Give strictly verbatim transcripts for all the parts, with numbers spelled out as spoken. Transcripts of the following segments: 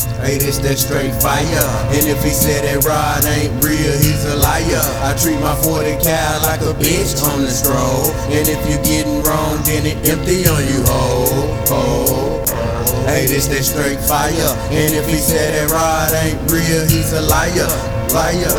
Hey, this that straight fire. And if he said that rod ain't real, he's a liar. I treat my forty cal like a bitch on the stroll. And if you getting wrong, then it empty on you, ho, ho. Hey, this that straight fire. And if he said that rod ain't real, he's a liar, liar.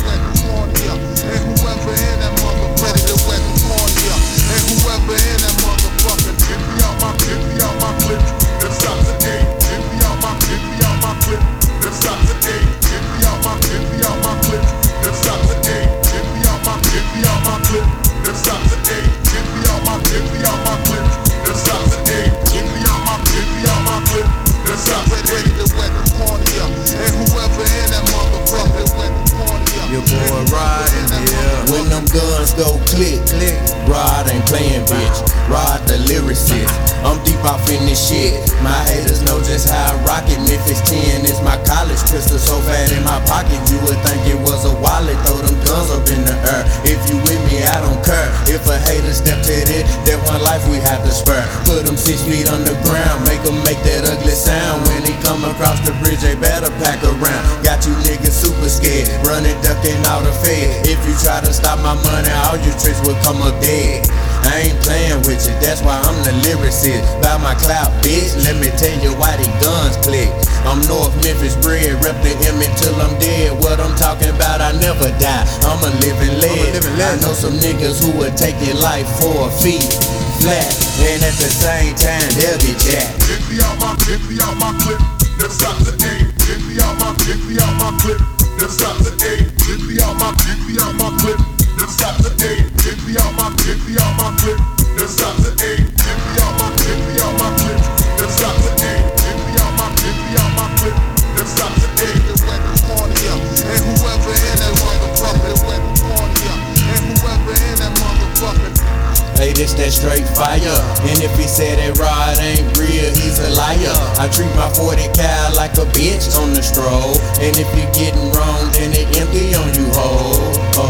Your boy riding, yeah. When them guns go click, click, Rod ain't playing, bitch. Rod the lyricist. I'm deep off in this shit. My haters know just how I rock it. Memphis ten is my college pistol, so fat in my pocket you would think it was a wallet. Throw them guns up in the air. If you with me, I don't care. If a hater step to it, that one life we have to spare. Put them six feet underground, make them make that ugly sound. When he come across the bridge, they better pack around. Got you niggas super scared, running, ducking out the fed. If you try to stop my money, all your tricks will come up dead. I ain't playing with you, that's why I'm the lyricist. By my clout, bitch, let me tell you why these guns click. I'm North Memphis bred, rep the image till I'm dead. What I'm talking about, I never die. I'm a living legend. I know some niggas who would take your life for a fee. Flat, and at the same time, they'll get jacked. Get me out my, get me out my clip. Let's stop the aim. Get me out my, get me out my clip. Let's stop the aim. Get me out my, get me out my clip. Let's stop the aim. Get me out my, get me out my clip. Let's stop the aim. Get me out my, get me out my clip. Let's stop the aim. Get me out my, get me out my clip. Let's stop the aim. The weapon party up, and whoever in that motherfucker, the weapon party up, and whoever in that motherfucker. Hey, this that straight fire. And if he said that rod ain't real, he's a liar. I treat my forty cal like a bitch on the stroll. And if you getting wrong, then it empty on you, ho, ho.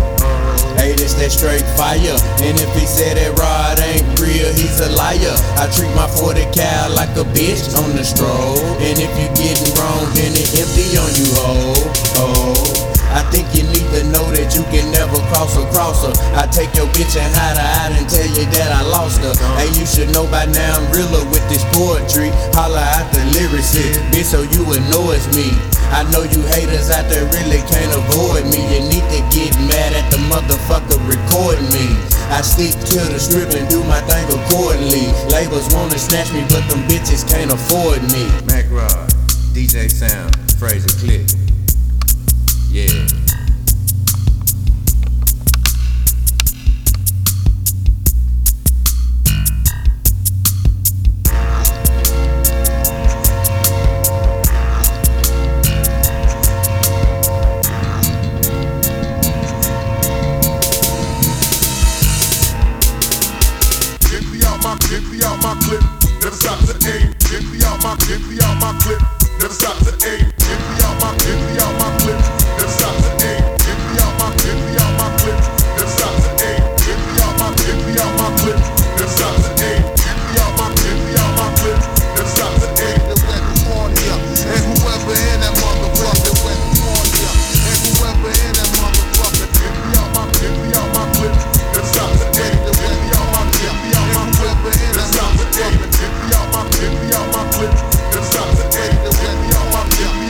Hey, this that straight fire. And if he said that rod ain't real, he's a liar. I treat my forty cal like a bitch on the stroll. And if you getting wrong, then it empty on you, ho, ho. I think you need to know that you can never cross a crosser. I take your bitch and hide her out and tell you that I lost her. Hey, you should know by now I'm realer with this poetry. Holla out the lyricist, bitch, so you would know it's me. I know you haters out there really can't avoid me. You need to get mad at the motherfucker recording me. I stick to the script and do my thing accordingly. Labels wanna snatch me, but them bitches can't afford me. Mac Rod, D J Sound, Fraser Click. Yeah. Get me out my, get me out my clip. Let's stop the aim. Get me out my, get me out my clip. Let's stop the aim. Get me out my, get me out my clip. Let's stop the aim. Get me out my, get me out my clip. Let's stop the aim. Get me out my, get me out my clip. Let's stop the aim. Get me out my, get me out my clip. Let's stop the aim. The weapon party up, and whoever in that motherfucker, the weapon party up, and whoever in that motherfucker. Get me out my, get me out my clip. Let's stop the aim. The weapon out my, get me out my clip. Let's stop the aim. Get me out my, get me out my clip. Let's stop the aim. The weapon out my, get me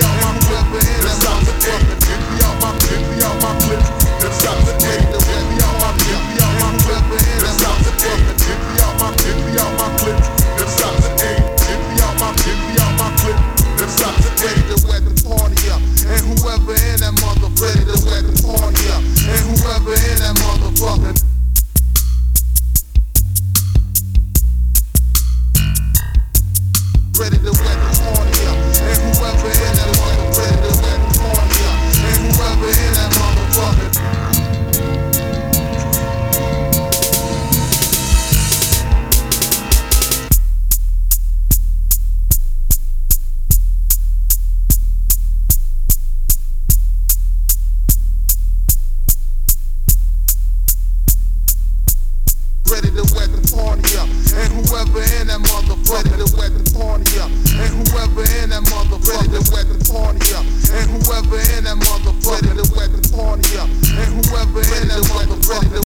party up. And whoever in that mother